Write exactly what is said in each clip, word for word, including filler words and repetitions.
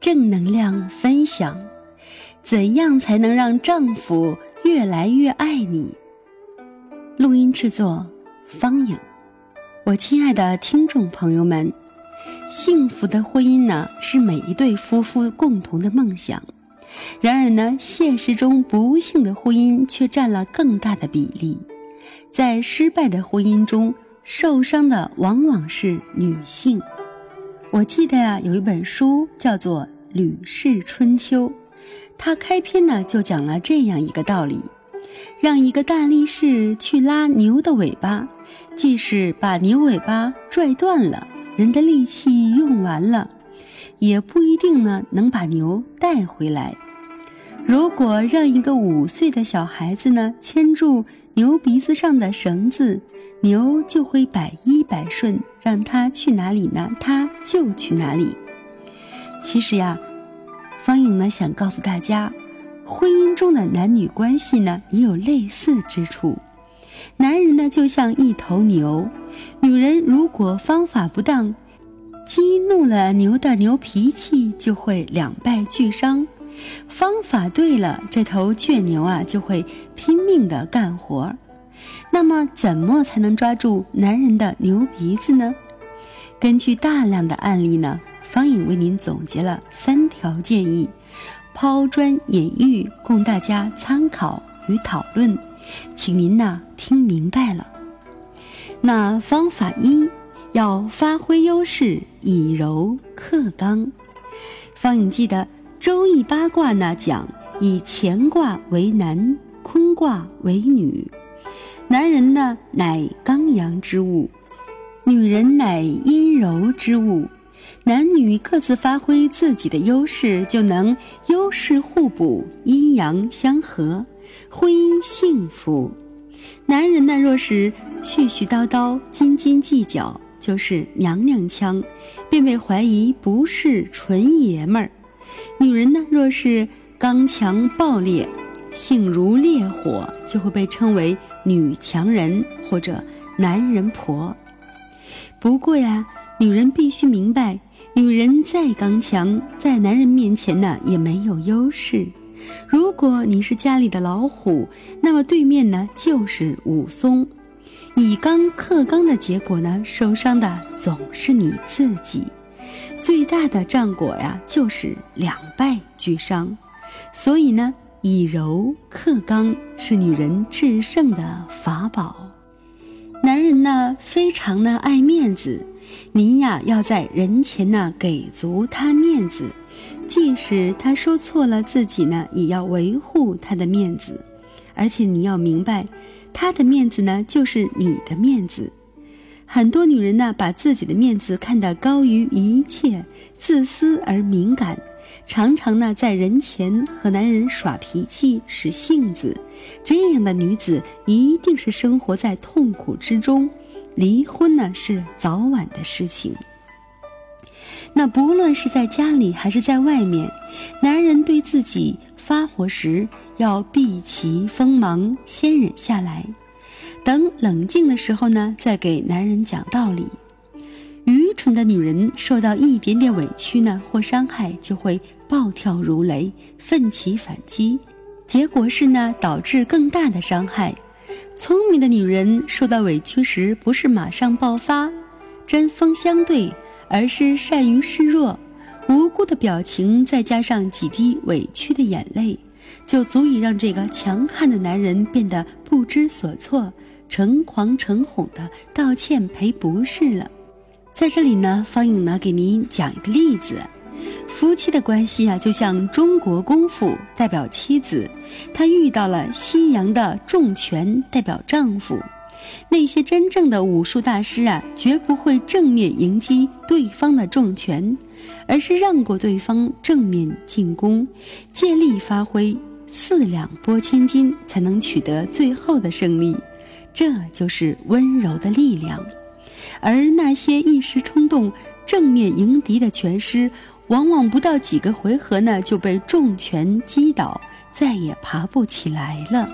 正能量分享，怎样才能让丈夫越来越爱你？录音制作方颖。我亲爱的听众朋友们，幸福的婚姻呢，是每一对夫妇共同的梦想。然而呢，现实中不幸的婚姻却占了更大的比例。在失败的婚姻中，受伤的往往是女性。我记得啊，有一本书叫做《吕氏春秋》，它开篇呢就讲了这样一个道理：让一个大力士去拉牛的尾巴，即使把牛尾巴拽断了，人的力气用完了，也不一定呢能把牛带回来。如果让一个五岁的小孩子呢牵住牛鼻子上的绳子，牛就会百依百顺，让他去哪里呢，他就去哪里。其实呀，方颖呢想告诉大家，婚姻中的男女关系呢也有类似之处。男人呢就像一头牛，女人如果方法不当，激怒了牛的牛脾气，就会两败俱伤。方法对了，这头倔牛啊就会拼命地干活。那么怎么才能抓住男人的牛鼻子呢？根据大量的案例呢，方颖为您总结了三条建议，抛砖引玉，供大家参考与讨论，请您呢听明白了。那方法一，要发挥优势，以柔克刚。方颖记得周易八卦呢讲，以乾卦为男，坤卦为女。男人呢乃刚阳之物，女人乃阴柔之物。男女各自发挥自己的优势，就能优势互补，阴阳相合，婚姻幸福。男人呢若是絮絮叨叨，斤斤计较，就是娘娘腔，便被怀疑不是纯爷们儿。女人呢若是刚强暴烈，性如烈火，就会被称为女强人或者男人婆。不过呀，女人必须明白，女人再刚强，在男人面前呢也没有优势。如果你是家里的老虎，那么对面呢就是武松。以刚克刚的结果呢，受伤的总是你自己。最大的战果呀，就是两败俱伤。所以呢，以柔克刚是女人制胜的法宝。男人呢，非常的爱面子，您呀要在人前呢给足他面子，即使他说错了自己呢，也要维护他的面子。而且你要明白，他的面子呢，就是你的面子。很多女人呢，把自己的面子看得高于一切，自私而敏感，常常呢在人前和男人耍脾气，使性子。这样的女子一定是生活在痛苦之中，离婚呢是早晚的事情。那不论是在家里还是在外面，男人对自己发火时要避其锋芒，先忍下来，等冷静的时候呢，再给男人讲道理。愚蠢的女人受到一点点委屈呢或伤害，就会暴跳如雷，奋起反击，结果是呢导致更大的伤害。聪明的女人受到委屈时，不是马上爆发，针锋相对，而是善于示弱。无辜的表情再加上几滴委屈的眼泪，就足以让这个强悍的男人变得不知所措，诚惶诚恐的道歉赔不是了。在这里呢，方颖呢给您讲一个例子。夫妻的关系啊，就像中国功夫代表妻子，她遇到了西洋的重拳代表丈夫。那些真正的武术大师啊，绝不会正面迎击对方的重拳，而是让过对方正面进攻，借力发挥，四两拨千斤，才能取得最后的胜利。这就是温柔的力量。而那些一时冲动正面迎敌的拳师，往往不到几个回合呢就被重拳击倒，再也爬不起来了。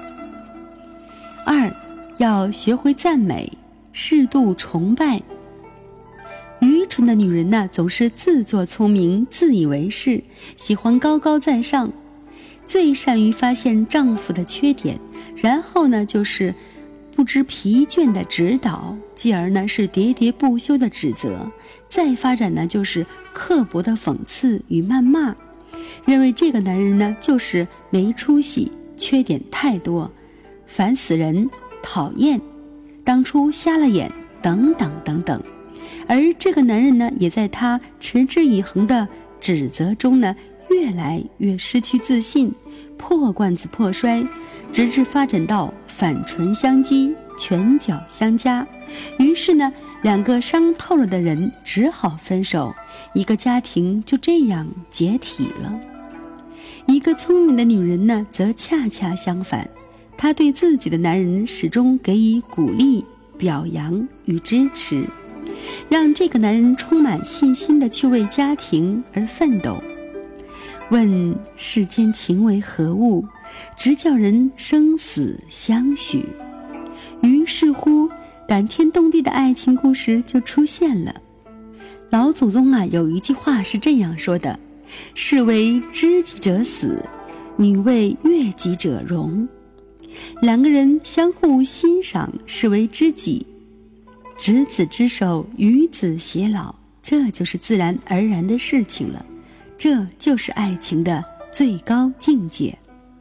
二，要学会赞美，适度崇拜。 愚蠢的女人呢，总是自作聪明，自以为是，喜欢高高在上，最善于发现丈夫的缺点，然后呢就是不知疲倦的指导，继而呢是喋喋不休的指责，再发展呢就是刻薄的讽刺与谩骂，认为这个男人呢就是没出息，缺点太多，烦死人，讨厌，当初瞎了眼，等等等等。而这个男人呢，也在他持之以恒的指责中呢，越来越失去自信，破罐子破摔，直至发展到反唇相讥，拳脚相加。于是呢，两个伤透了的人只好分手，一个家庭就这样解体了。一个聪明的女人呢，则恰恰相反，她对自己的男人始终给予鼓励、表扬与支持，让这个男人充满信心地去为家庭而奋斗。问世间情为何物，直叫人生死相许。于是乎，感天动地的爱情故事就出现了。老祖宗啊，有一句话是这样说的：士为知己者死，女为悦己者容。两个人相互欣赏，视为知己，执子之手，与子偕老，这就是自然而然的事情了。这就是爱情的最高境界。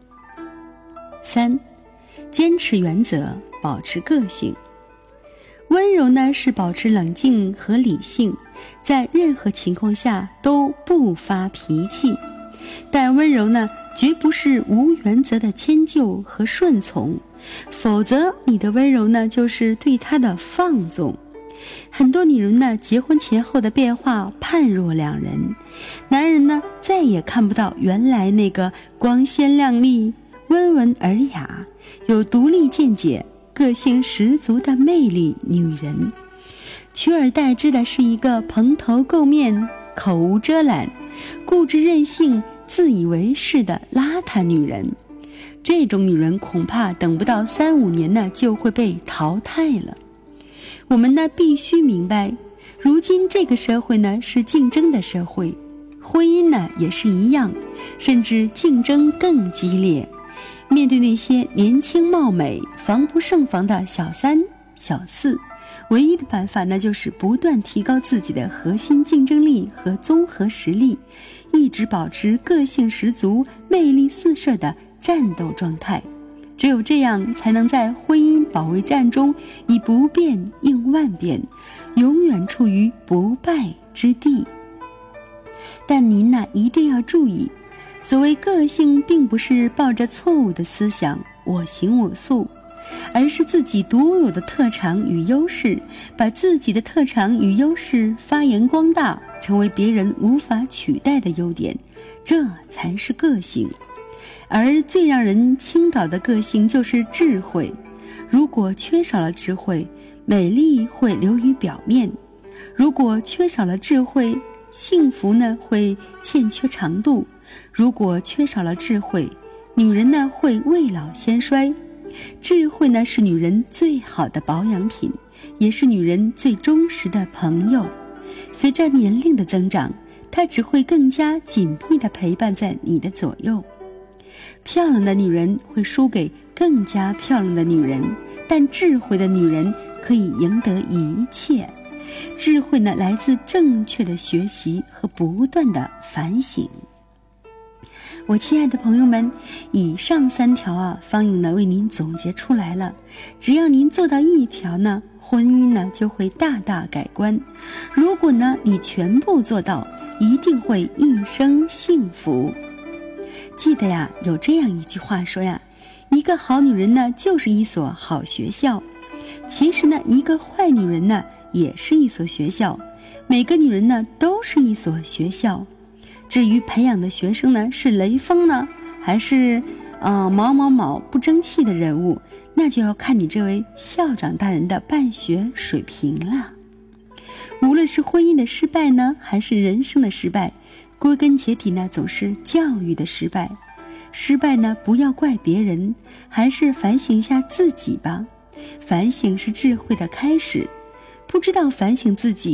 三，坚持原则，保持个性。温柔呢，是保持冷静和理性，在任何情况下都不发脾气。但温柔呢，绝不是无原则的迁就和顺从，否则你的温柔呢，就是对他的放纵。很多女人呢，结婚前后的变化判若两人，男人呢，再也看不到原来那个光鲜亮丽、温文尔雅、有独立见解、个性十足的魅力女人，取而代之的是一个蓬头垢面、口无遮拦、固执任性、自以为是的邋遢女人。这种女人恐怕等不到三五年呢，就会被淘汰了。我们呢，必须明白，如今这个社会呢，是竞争的社会，婚姻呢也是一样，甚至竞争更激烈。面对那些年轻貌美、防不胜防的小三、小四，唯一的办法呢，就是不断提高自己的核心竞争力和综合实力，一直保持个性十足、魅力四射的战斗状态。只有这样，才能在婚姻保卫战中以不变应万变，永远处于不败之地。但您呢，一定要注意，所谓个性并不是抱着错误的思想我行我素，而是自己独有的特长与优势，把自己的特长与优势发扬光大，成为别人无法取代的优点，这才是个性。而最让人倾倒的个性就是智慧，如果缺少了智慧，美丽会流于表面；如果缺少了智慧，幸福呢会欠缺长度；如果缺少了智慧，女人呢会未老先衰。智慧呢是女人最好的保养品，也是女人最忠实的朋友。随着年龄的增长，她只会更加紧密地陪伴在你的左右。漂亮的女人会输给更加漂亮的女人，但智慧的女人可以赢得一切。智慧呢，来自正确的学习和不断的反省。我亲爱的朋友们，以上三条啊，方颖呢为您总结出来了。只要您做到一条呢，婚姻呢就会大大改观。如果呢你全部做到，一定会一生幸福。记得呀，有这样一句话说呀，一个好女人呢，就是一所好学校。其实呢，一个坏女人呢，也是一所学校。每个女人呢，都是一所学校。至于培养的学生呢，是雷锋呢，还是呃某某某不争气的人物，那就要看你这位校长大人的办学水平了。无论是婚姻的失败呢，还是人生的失败，归根结底呢，总是教育的失败。失败呢，不要怪别人，还是反省一下自己吧。反省是智慧的开始，不知道反省自己，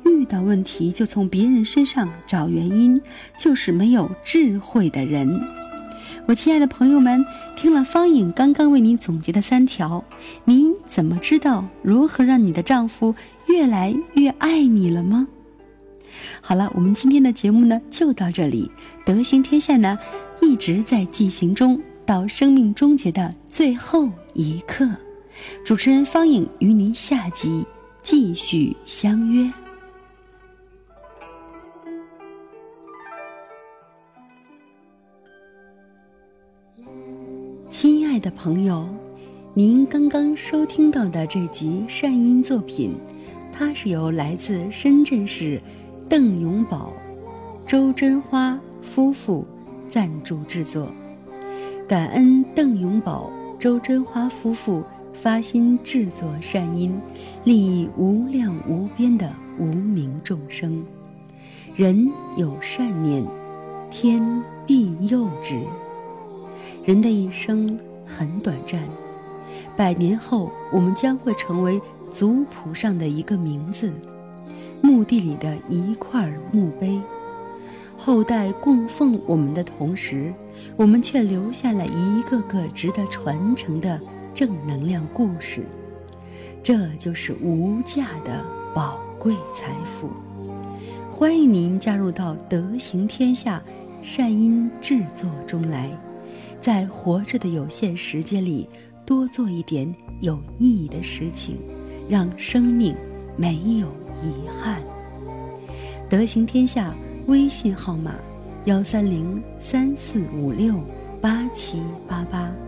遇到问题就从别人身上找原因，就是没有智慧的人。我亲爱的朋友们，听了方颖刚刚为你总结的三条，你怎么知道如何让你的丈夫越来越爱你了吗？好了，我们今天的节目呢就到这里。德行天下呢一直在进行中，到生命终结的最后一刻。主持人方颖与您下集继续相约。亲爱的朋友，您刚刚收听到的这集善音作品，它是由来自深圳市邓永宝、周真花夫妇赞助制作。感恩邓永宝、周真花夫妇发心制作善音，利益无量无边的无名众生。人有善念，天必佑之。人的一生很短暂，百年后我们将会成为族谱上的一个名字，墓地里的一块墓碑。后代供奉我们的同时，我们却留下了一个个值得传承的正能量故事，这就是无价的宝贵财富。欢迎您加入到德行天下善音制作中来，在活着的有限时间里，多做一点有意义的事情，让生命没有遗憾。德行天下微信号码幺三零三四五六八七八八。